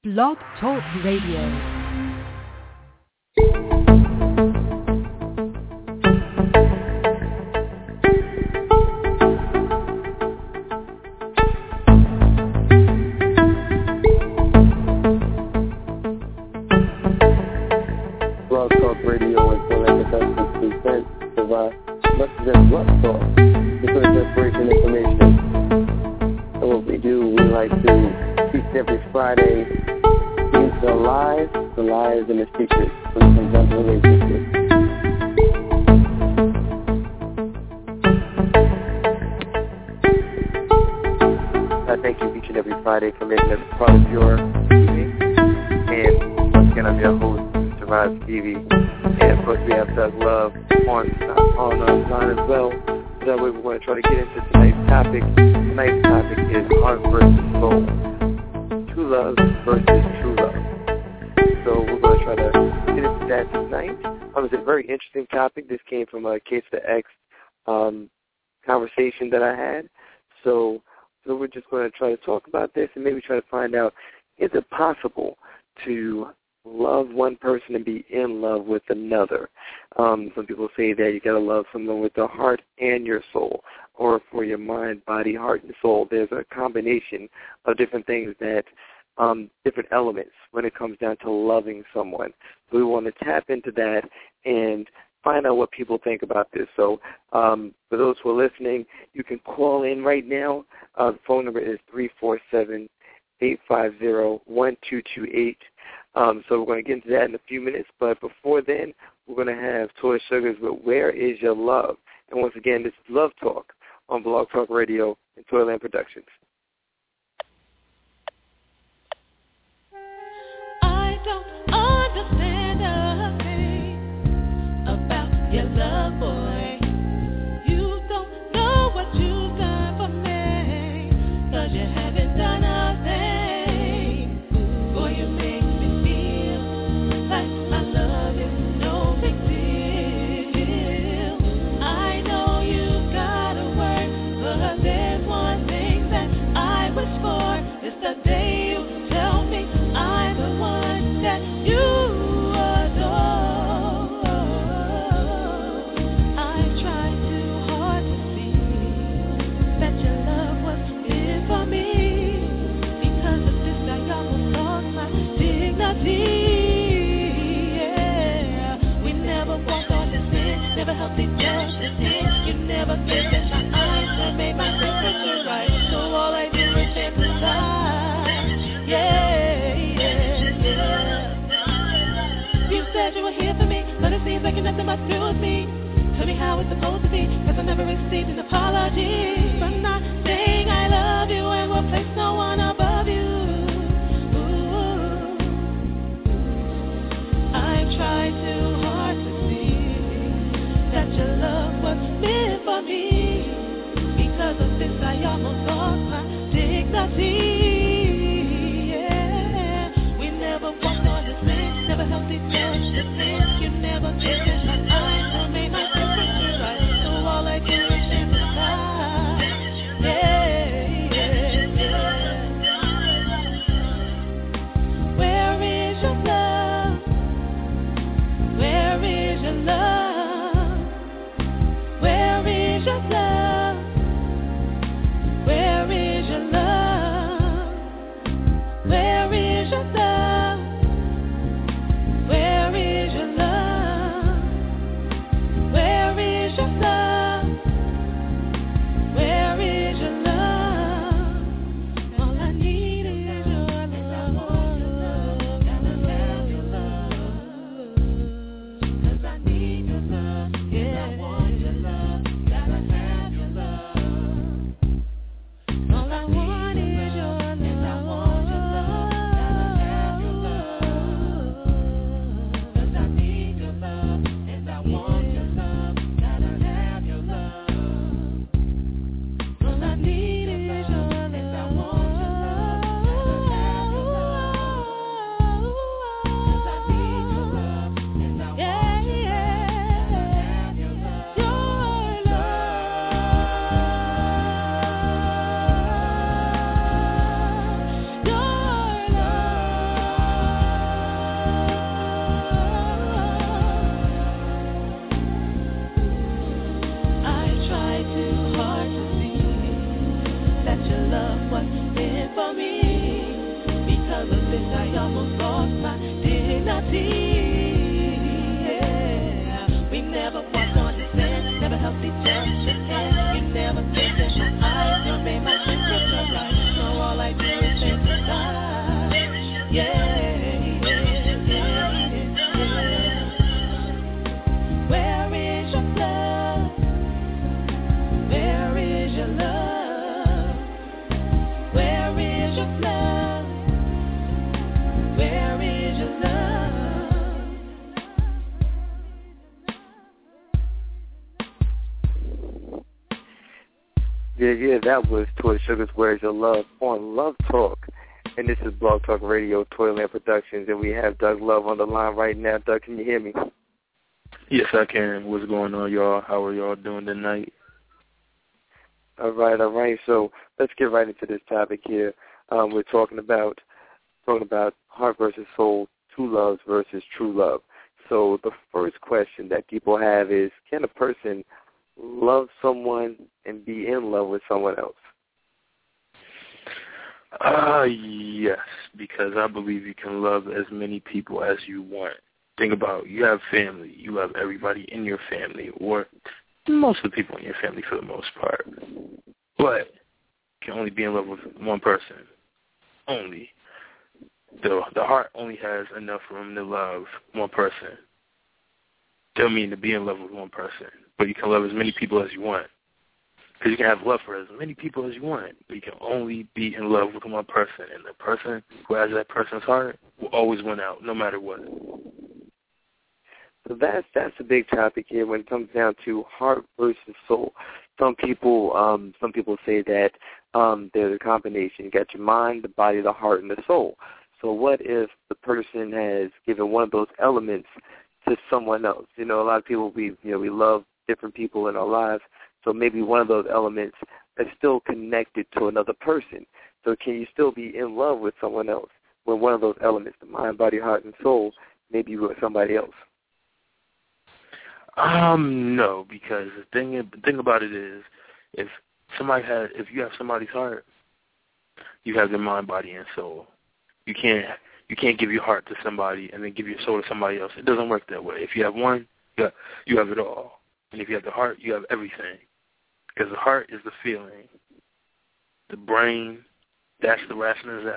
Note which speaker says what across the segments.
Speaker 1: Blog Talk Radio.
Speaker 2: Conversation that I had. So we're just going to try to talk about this and maybe try to find out, is it possible to love one person and be in love with another? Some people say that you got to love someone with the heart and your soul, or for your mind, body, heart, and soul. There's a combination of different things that, different elements when it comes down to loving someone. So we want to tap into that and find out what people think about this. So for those who are listening, you can call in right now. The phone number is 347-850-1228. So we're going to get into that in a few minutes. But before then, we're going to have Toy Sugars with Where Is Your Love? And once again, this is Love Talk on Blog Talk Radio and Toyland Productions.
Speaker 3: I don't understand a thing about your love, boy. You don't know what you've done for me, 'cause you haven't done a thing. Boy, you make me feel like my love is no big deal. I know you gotta work, but there's one thing that I wish for. It's the day you tell me I'm the one that you adore. I
Speaker 2: Yeah, that was Toy Sugar's Where's Your Love on Love Talk. And this is Blog Talk Radio, Toyland Productions, and we have Doug Love on the line right now. Doug, can you hear me?
Speaker 4: Yes, I can. What's going on, y'all? How are y'all doing tonight?
Speaker 2: All right. So let's get right into this topic here. We're talking about heart versus soul, true love versus true love. So the first question that people have is, can a person love someone and be in love with someone else?
Speaker 4: Yes, because I believe you can love as many people as you want. Think about, you have family. You have everybody in your family, or most of the people in your family for the most part. But you can only be in love with one person. Only. The heart only has enough room to love one person. Don't mean to be in love with one person, but you can love as many people as you want. Because you can have love for as many people as you want, but you can only be in love with one person, and the person who has that person's heart will always win out, no matter what.
Speaker 2: So that's a big topic here when it comes down to heart versus soul. Some people say that there's a combination. You got your mind, the body, the heart, and the soul. So what if the person has given one of those elements to someone else? You know, a lot of people, we love different people in our lives, so maybe one of those elements is still connected to another person. So can you still be in love with someone else when one of those elements, the mind, body, heart, and soul, may be with somebody else?
Speaker 4: No, because the thing about it is, if you have somebody's heart, you have their mind, body, and soul. You can't give your heart to somebody and then give your soul to somebody else. It doesn't work that way. If you have one, you have it all. And if you have the heart, you have everything. Because the heart is the feeling. The brain, that's where the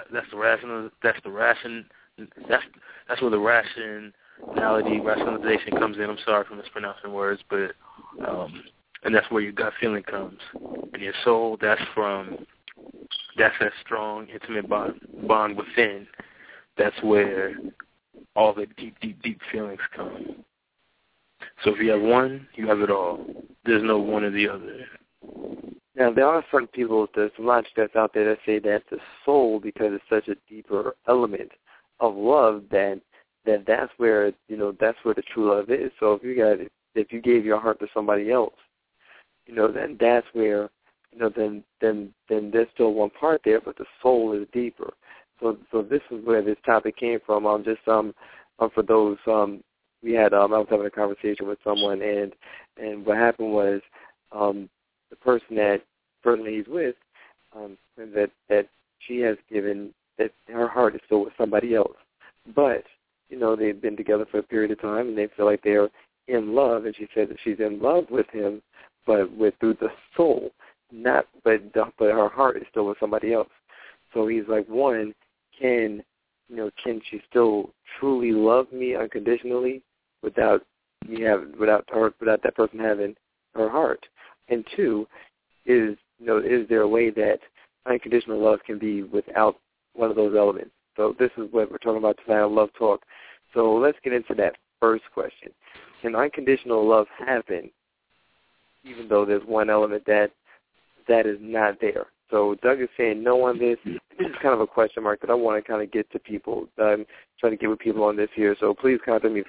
Speaker 4: rationalization comes in. I'm sorry for mispronouncing words, but and that's where your gut feeling comes. And your soul, that's that strong, intimate bond within. That's where all the deep feelings come. So if you have one, you have it all. There's no one or the other.
Speaker 2: Now, there are certain people, there's some logic that's out there that say that the soul, because it's such a deeper element of love, that's where the true love is. So if you gave your heart to somebody else, then that's where, then there's still one part there, but the soul is deeper. So this is where this topic came from. For those, I was having a conversation with someone, and what happened was, the person he's with, that she has given, that her heart is still with somebody else. But, they've been together for a period of time, and they feel like they're in love, and she said that she's in love with him, but through the soul, but her heart is still with somebody else. So he's like, one, can she still truly love me unconditionally without that person having her heart? And two, is there a way that unconditional love can be without one of those elements? So this is what we're talking about tonight on Love Talk. So let's get into that first question. Can unconditional love happen even though there's one element that is not there? So Doug is saying no on this. This is kind of a question mark that I want to kind of get to people. I'm trying to get with people on this here. So please contact me,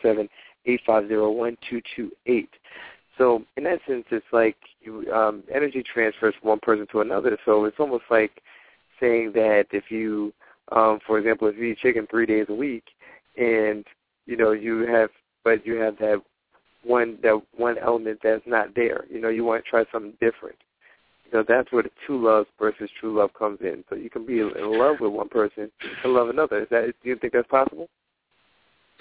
Speaker 2: 347-850-1228. So in that sense, it's like energy transfers from one person to another. So it's almost like saying that if you, for example, if you eat chicken 3 days a week, and you have that one element that's not there. You want to try something different. That's where the two loves versus true love comes in. So you can be in love with one person and love another. Do you think that's possible?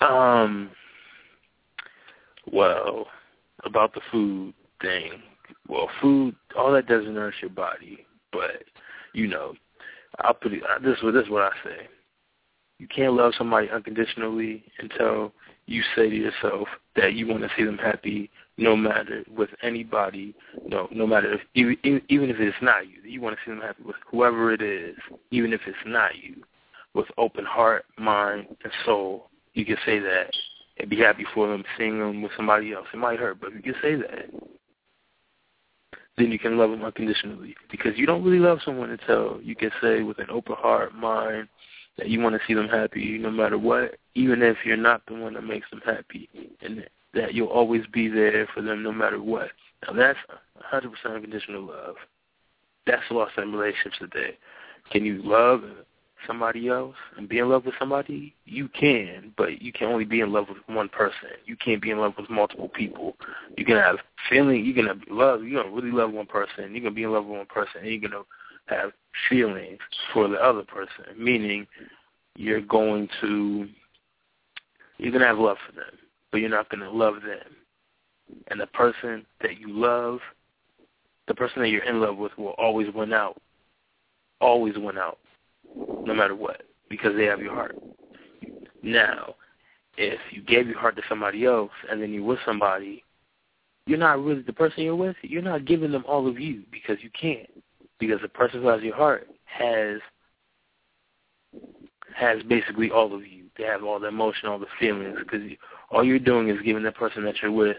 Speaker 4: Well, about the food thing. Well, food, all that does is nourish your body. But, you know, I'll put it, this is what I say. You can't love somebody unconditionally until you say to yourself that you want to see them happy, no matter with anybody, no matter if, even if it's not you, you want to see them happy with whoever it is, even if it's not you, with open heart, mind, and soul. You can say that and be happy for them, seeing them with somebody else. It might hurt, but if you can say that, then you can love them unconditionally. Because you don't really love someone until you can say with an open heart, mind, that you want to see them happy no matter what, even if you're not the one that makes them happy, and that you'll always be there for them no matter what. Now, that's 100% unconditional love. That's lost in relationships today. Can you love somebody else and be in love with somebody? You can, but you can only be in love with one person. You can't be in love with multiple people. You can have feeling, you can have love, you're going to really love one person, you're going to be in love with one person, and you're going to have feelings for the other person, meaning you're going to have love for them, but you're not going to love them. And the person that you love, the person that you're in love with will always win out, no matter what, because they have your heart. Now, if you gave your heart to somebody else and then you're with somebody, you're not really, the person you're with, you're not giving them all of you because you can't. Because the person who has your heart has basically all of you. They have all the emotion, all the feelings, because all you're doing is giving that person that you're with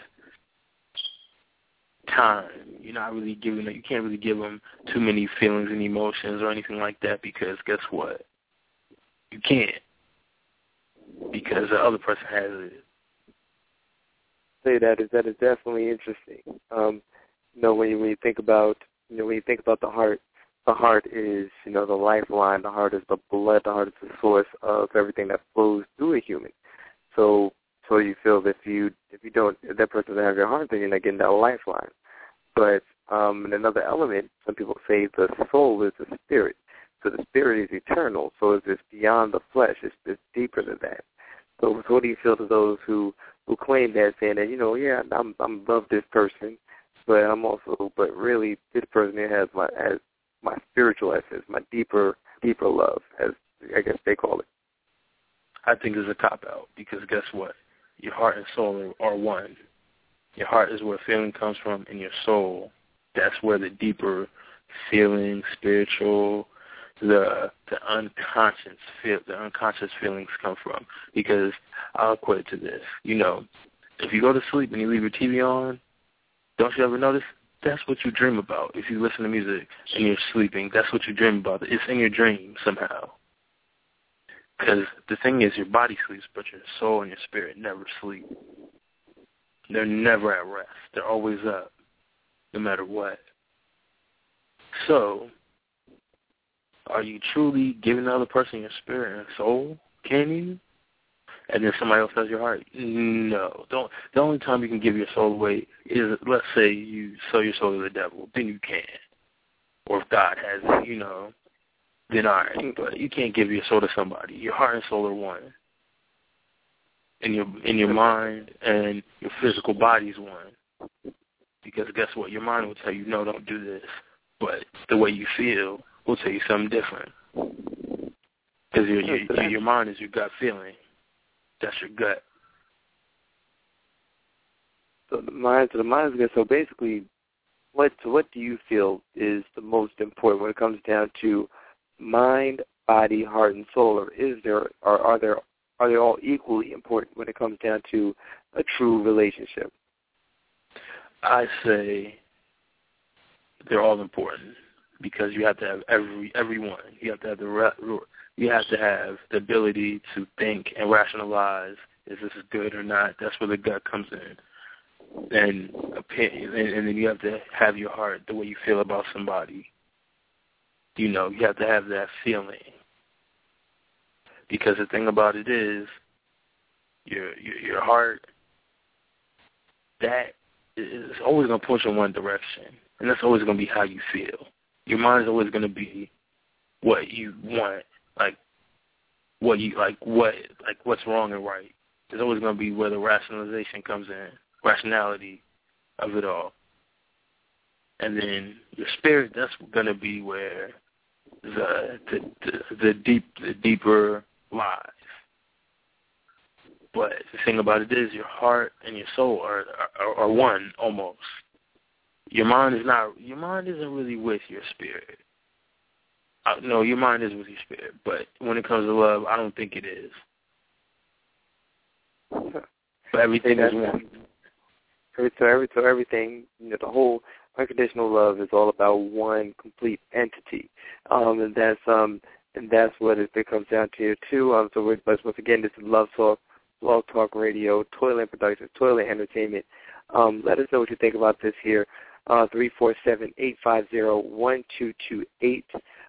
Speaker 4: time. You're not really giving them, you can't really give them too many feelings and emotions or anything like that, because guess what? You can't. Because the other person has it.
Speaker 2: Say that is definitely interesting. When you think about the heart is, the lifeline. The heart is the blood. The heart is the source of everything that flows through a human. So you feel that if that person doesn't have your heart, then you're not getting that lifeline. But in another element, some people say the soul is the spirit. So the spirit is eternal. So it's beyond the flesh. It's deeper than that. So what do you feel to those who claim that, saying that, I'm love this person, but really this person here has my spiritual essence, my deeper love, as I guess they call it.
Speaker 4: I think it's a cop-out, because guess what? Your heart and soul are one. Your heart is where feeling comes from, and your soul, that's where the deeper feeling, spiritual, the unconscious feelings come from. Because I'll equate it to this. If you go to sleep and you leave your TV on, don't you ever notice? That's what you dream about. If you listen to music and you're sleeping, that's what you dream about. It's in your dream somehow. Because the thing is, your body sleeps, but your soul and your spirit never sleep. They're never at rest. They're always up, no matter what. So, are you truly giving the other person your spirit and soul? Can you? And then somebody else has your heart? No. The only time you can give your soul away is, let's say you sell your soul to the devil. Then you can. Or if God has it, then all right. But you can't give your soul to somebody. Your heart and soul are one. And your mind and your physical body is one. Because guess what? Your mind will tell you, no, don't do this. But the way you feel will tell you something different. Because your mind is your gut feeling. That's your gut.
Speaker 2: So the mind is good. So basically, what do you feel is the most important when it comes down to mind, body, heart, and soul? Or are they all equally important when it comes down to a true relationship?
Speaker 4: I say they're all important, because you have to have every one. You have to have the ability to think and rationalize, is this good or not? That's where the gut comes in. And then you have to have your heart, the way you feel about somebody. You have to have that feeling. Because the thing about it is, your heart, that is always going to push in one direction. And that's always going to be how you feel. Your mind is always going to be what you want, what's wrong and right. It's always going to be where the rationalization comes in, rationality of it all. And then your spirit, that's going to be where the deeper lies. But the thing about it is your heart and your soul are one almost. Your mind isn't really with your spirit. No, your mind is with your spirit, but when it comes to love, I don't think it is. But everything is one.
Speaker 2: So everything, the whole unconditional love is all about one complete entity, and that's what it comes down to here too. But once again, this is Love Talk, Blog Talk Radio, Toyland Productions, Toyland Entertainment. Let us know what you think about this here. 347-850-1228.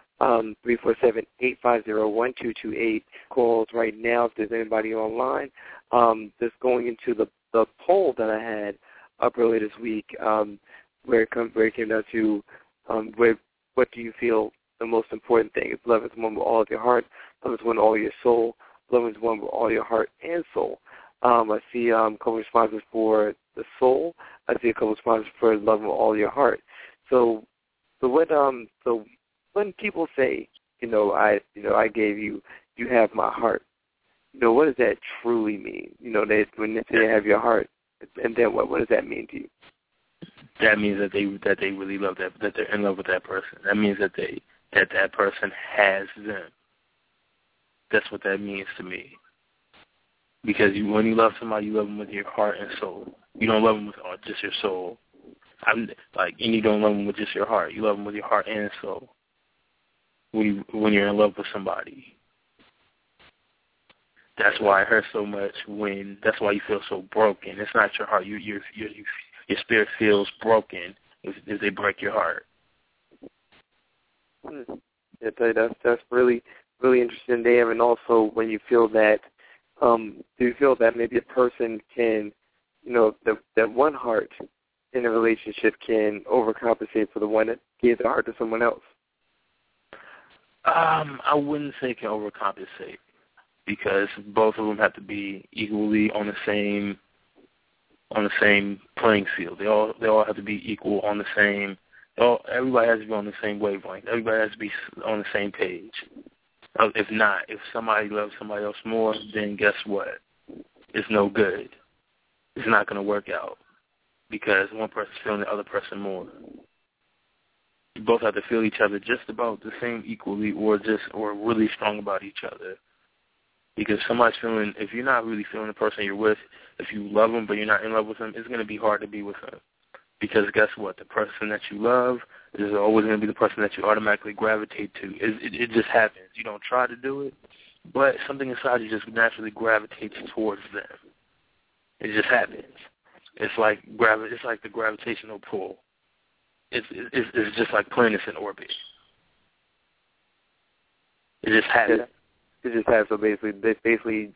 Speaker 2: 347-850-1228. Calls right now if there's anybody online. Just going into the poll that I had up earlier this week, where it came down to what do you feel the most important thing is? Love is one with all of your heart. Love is one with all your soul. Love is one with all your heart and soul. I see a couple responses for the soul. I see a couple responses for love with all your heart. So when people say, I gave you have my heart, what does that truly mean? When they say I have your heart, and then what does that mean to you?
Speaker 4: That means that they really love that they're in love with that person. That means that that person has them. That's what that means to me. Because when you love somebody, you love them with your heart and soul. You don't love them with just your soul. And you don't love them with just your heart. You love them with your heart and soul. When you're in love with somebody. That's why it hurts so much that's why you feel so broken. It's not your heart. Your spirit feels broken if they break your heart.
Speaker 2: Yeah, that's really, really interesting there. And also when you feel that, do you feel that maybe a person can, that one heart in a relationship can overcompensate for the one that gave the heart to someone else?
Speaker 4: I wouldn't say it can overcompensate because both of them have to be equally on the same playing field. They all have to be equal on the same. Everybody has to be on the same wavelength. Everybody has to be on the same page. If not, if somebody loves somebody else more, then guess what? It's no good. It's not going to work out because one person's feeling the other person more. You both have to feel each other just about the same equally or really strong about each other. Because if you're not really feeling the person you're with, if you love them but you're not in love with them, it's going to be hard to be with them. Because guess what? The person that you love is always going to be the person that you automatically gravitate to. It just happens. You don't try to do it, but something inside you just naturally gravitates towards them. It just happens. It's like the gravitational pull. It's just like planets in orbit. It just happens.
Speaker 2: It just happens. So basically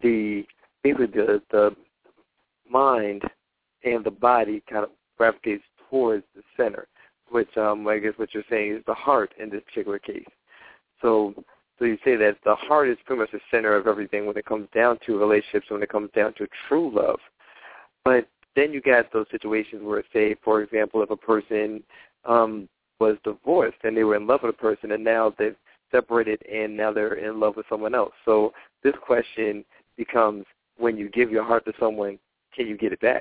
Speaker 2: the mind and the body kind of gravitates towards the center, which I guess what you're saying is the heart in this particular case. So you say that the heart is pretty much the center of everything when it comes down to relationships, when it comes down to true love. But then you got those situations where, say, for example, if a person was divorced and they were in love with a person and now they've separated and now they're in love with someone else. So this question becomes, when you give your heart to someone, can you get it back?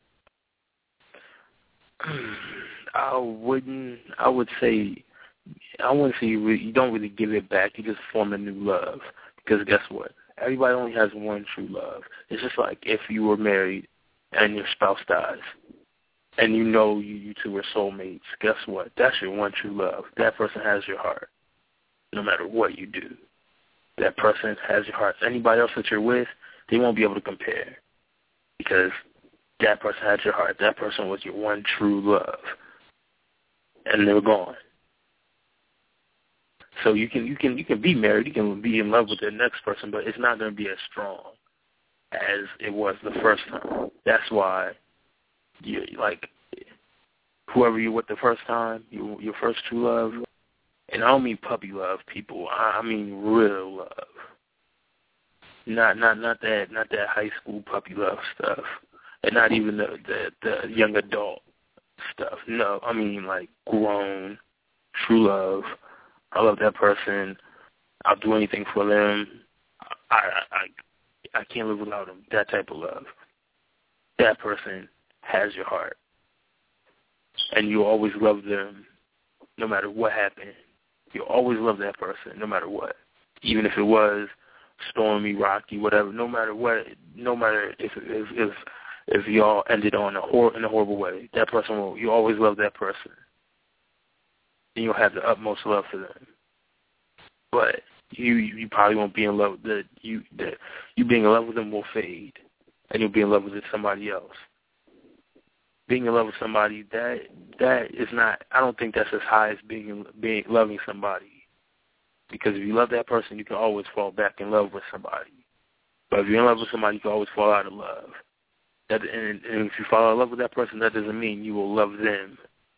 Speaker 4: I wouldn't say you don't really give it back. You just form a new love. Because guess what? Everybody only has one true love. It's just like if you were married and your spouse dies and you two are soulmates, guess what? That's your one true love. That person has your heart. No matter what you do, that person has your heart. Anybody else that you're with, they won't be able to compare because that person had your heart. That person was your one true love, and they're gone. So you can be married, you can be in love with the next person, but it's not going to be as strong as it was the first time. That's why whoever you're with the first time, your first true love. And I don't mean puppy love, people. I mean real love. Not that high school puppy love stuff, and not even the young adult stuff. No, I mean like grown, true love. I love that person. I'll do anything for them. I can't live without them. That type of love. That person has your heart, and you always love them, no matter what happened. You always love that person, no matter what, even if it was stormy, rocky, whatever. No matter what, no matter if y'all ended on in a horrible way, that person will. You always love that person, and you'll have the utmost love for them. But you probably won't be in love. You being in love with them will fade, and you'll be in love with somebody else. Being in love with somebody, that is not. I don't think that's as high as being loving somebody. Because if you love that person, you can always fall back in love with somebody. But if you're in love with somebody, you can always fall out of love. And if you fall out of love with that person, that doesn't mean you will love them.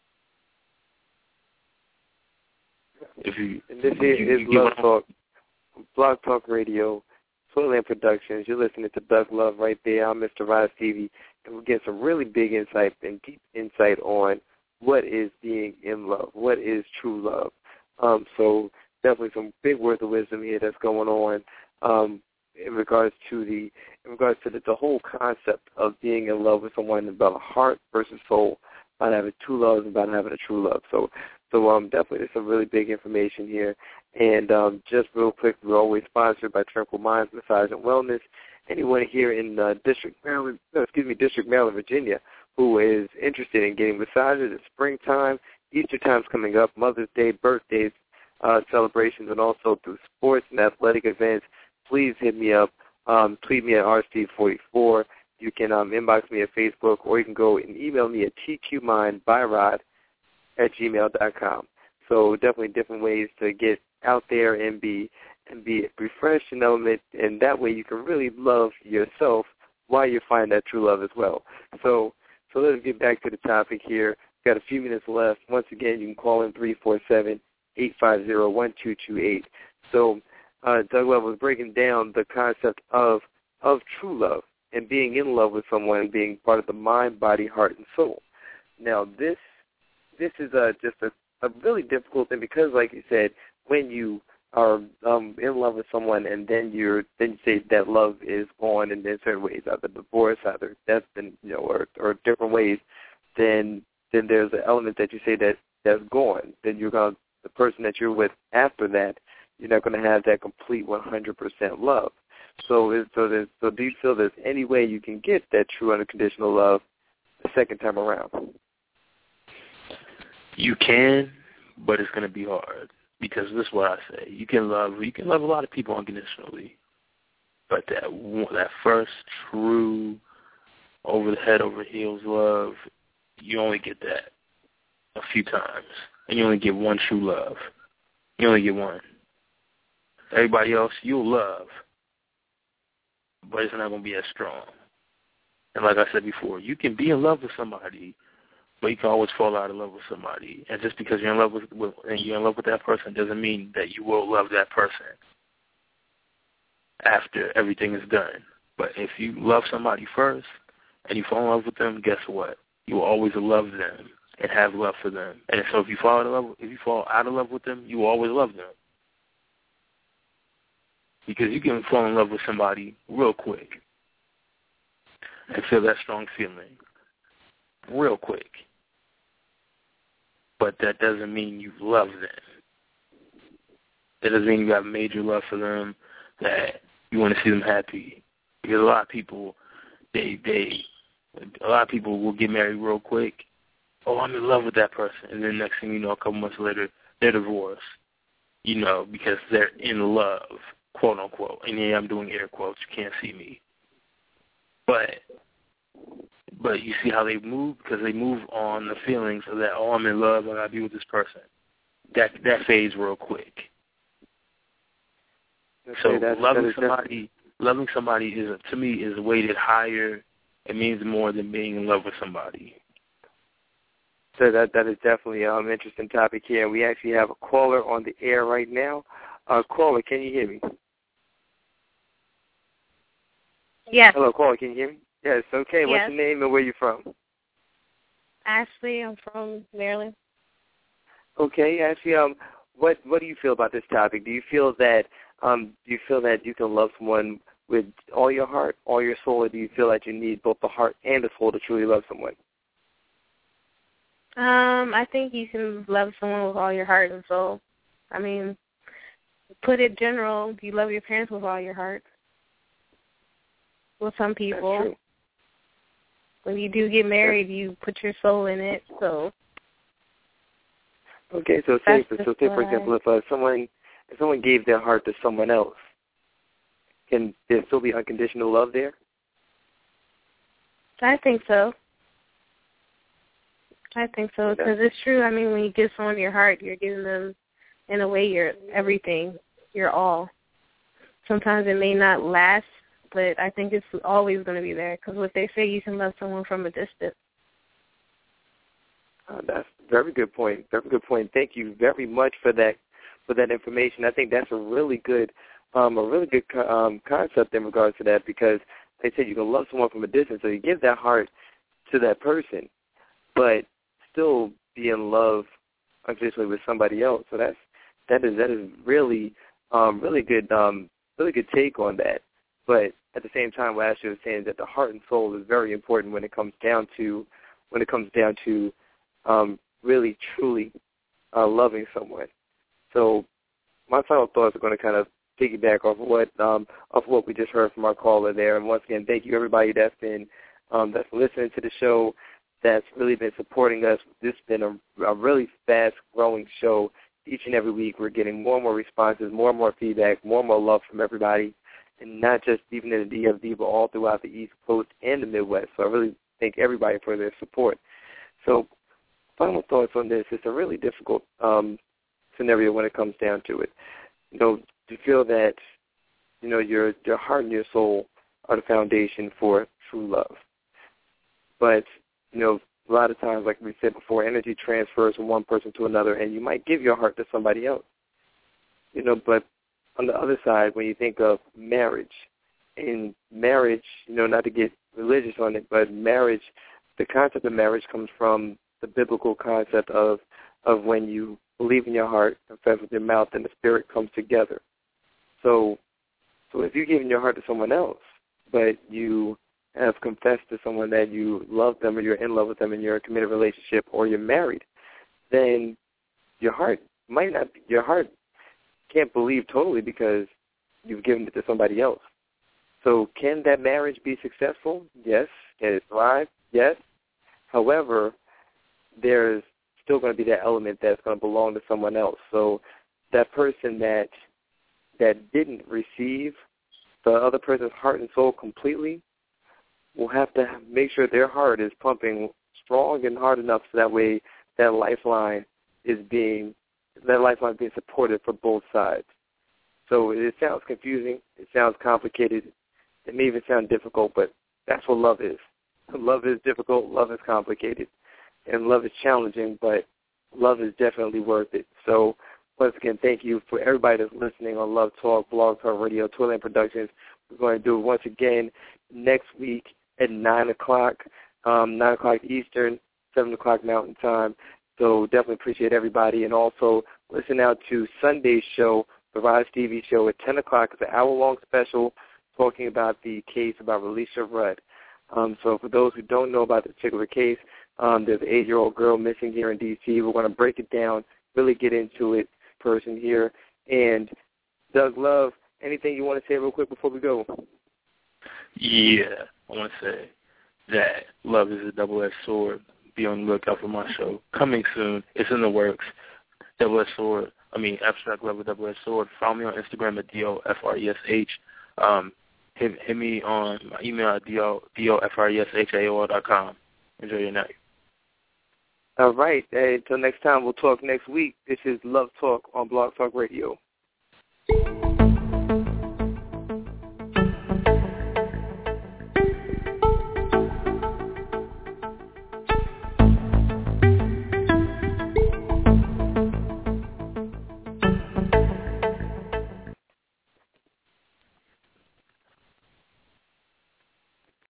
Speaker 2: And this here is Love Talk, Blog Talk Radio, Swingland Productions. You're listening to Doug Love right there. I'm Mr. Rod Stevie, and we're getting some really big insight and deep insight on what is being in love, what is true love. So definitely some big words of wisdom here that's going on in regards to the whole concept of being in love with someone, about heart versus soul, about having two loves and about having a true love. So definitely there's some really big information here. And just real quick, we're always sponsored by Tranquil Minds Massage and Wellness. Anyone here in District Maryland, Virginia, who is interested in getting massages, it's springtime, Easter time's coming up, Mother's Day, birthdays, celebrations, and also through sports and athletic events, please hit me up. Tweet me at RSteve44. You can inbox me at Facebook, or you can go and email me at tqmindbyrod@gmail.com. So definitely different ways to get out there and be refreshed and element, and that way you can really love yourself while you find that true love as well. So let's get back to the topic here. Got a few minutes left. Once again, you can call in 347-850-1228. So Doug Love was breaking down the concept of true love and being in love with someone and being part of the mind, body, heart, and soul. Now, this is just a really difficult thing because, like you said, when you are in love with someone and then you say that love is gone in certain ways, either divorce, either death, or different ways, then there's an element that you say that's gone. Then the person that you're with after that, you're not going to have that complete 100% love. So do you feel there's any way you can get that true unconditional love the second time around?
Speaker 4: You can, but it's going to be hard because this is what I say: you can love a lot of people unconditionally, but that first true over the head over heels love, you only get that a few times, and you only get one true love. You only get one. Everybody else you'll love, but it's not going to be as strong. And like I said before, you can be in love with somebody, but you can always fall out of love with somebody. And just because you're in love with that person doesn't mean that you will love that person after everything is done. But if you love somebody first and you fall in love with them, guess what? You will always love them and have love for them. And so if you fall out of love with them, you will always love them. Because you can fall in love with somebody real quick and feel that strong feeling real quick. But that doesn't mean you love them. That doesn't mean you have major love for them, that you want to see them happy. Because a lot of people, will get married real quick. Oh, I'm in love with that person. And then next thing you know, a couple months later, they're divorced. Because they're in love, quote unquote. And yeah, I'm doing air quotes. You can't see me. But you see how they move? Because they move on the feelings of that, oh, I'm in love, I got to be with this person. That fades real quick. So loving somebody is, to me, is weighted higher. It means more than being in love with somebody.
Speaker 2: So that is definitely an interesting topic here. We actually have a caller on the air right now. Caller, can you hear me?
Speaker 5: Yes.
Speaker 2: Hello, caller. Can you hear me? Yes. Okay.
Speaker 5: Yes.
Speaker 2: What's your name and where you from?
Speaker 5: Ashley. I'm from Maryland.
Speaker 2: Okay, Ashley. What do you feel about this topic? Do you feel that you can love someone with all your heart, all your soul, or do you feel that you need both the heart and the soul to truly love someone?
Speaker 5: I think you can love someone with all your heart and soul. I mean, put it general, you love your parents with all your heart. With some people.
Speaker 2: That's true.
Speaker 5: When you do get married, you put your soul in it, so.
Speaker 2: Okay, so say for example, if someone gave their heart to someone else, can there still be unconditional love there?
Speaker 5: I think so. Because it's true. I mean, when you give someone your heart, you're giving them, in a way, your everything, your all. Sometimes it may not last, but I think it's always going to be there. Because what they say, you can love someone from a distance.
Speaker 2: That's a very good point. Very good point. Thank you very much for that information. I think that's a really good concept in regards to that, because they say you can love someone from a distance, so you give that heart to that person, but still be in love unconditionally with somebody else. So that is really good take on that. But at the same time, what Ashley was saying is that the heart and soul is very important when it comes down to really truly loving someone. So my final thoughts are going to kind of piggyback off what we just heard from our caller there. And once again, thank you everybody that's been listening to the show, that's really been supporting us. This has been a really fast-growing show. Each and every week we're getting more and more responses, more and more feedback, more and more love from everybody, and not just even in the DFD, but all throughout the East Coast and the Midwest. So I really thank everybody for their support. So final thoughts on this. It's a really difficult scenario when it comes down to it. Do you feel that, your heart and your soul are the foundation for true love? But, a lot of times, like we said before, energy transfers from one person to another, and you might give your heart to somebody else. But on the other side, when you think of marriage, in marriage, not to get religious on it, but marriage, the concept of marriage comes from the biblical concept of when you believe in your heart, confess with your mouth, and the spirit comes together. So if you're giving your heart to someone else, but you have confessed to someone that you love them or you're in love with them and you're in a committed relationship or you're married, then your heart can't believe totally because you've given it to somebody else. So can that marriage be successful? Yes. Can it thrive? Yes. However, there's still going to be that element that's going to belong to someone else. So that person that didn't receive the other person's heart and soul completely will have to make sure their heart is pumping strong and hard enough so that way that lifeline is being supported for both sides. So it sounds confusing. It sounds complicated. It may even sound difficult, but that's what love is. Love is difficult. Love is complicated. And love is challenging, but love is definitely worth it. So once again, thank you for everybody that's listening on Love Talk, Blog Talk Radio, Toyland Productions. We're going to do it once again next week at 9 o'clock, 9 o'clock Eastern, 7 o'clock Mountain Time. So definitely appreciate everybody. And also listen out to Sunday's show, the Rise TV show at 10 o'clock. It's an hour-long special talking about the case about Relisha Rudd. So for those who don't know about this particular case, there's an 8-year-old girl missing here in D.C. We're going to break it down, really get into it, person here. And Doug Love, anything you want to say real quick before we go?
Speaker 4: Yeah, I want to say that love is a double-edged sword. Be on the lookout for my show. Coming soon. It's in the works. Double-edged sword. Abstract Love with double-edged sword. Follow me on Instagram at DOFRESH. Hit me on my email at DOFRESH@AOL.com. Enjoy your night.
Speaker 2: All right. Until next time, we'll talk next week. This is Love Talk on Blog Talk Radio.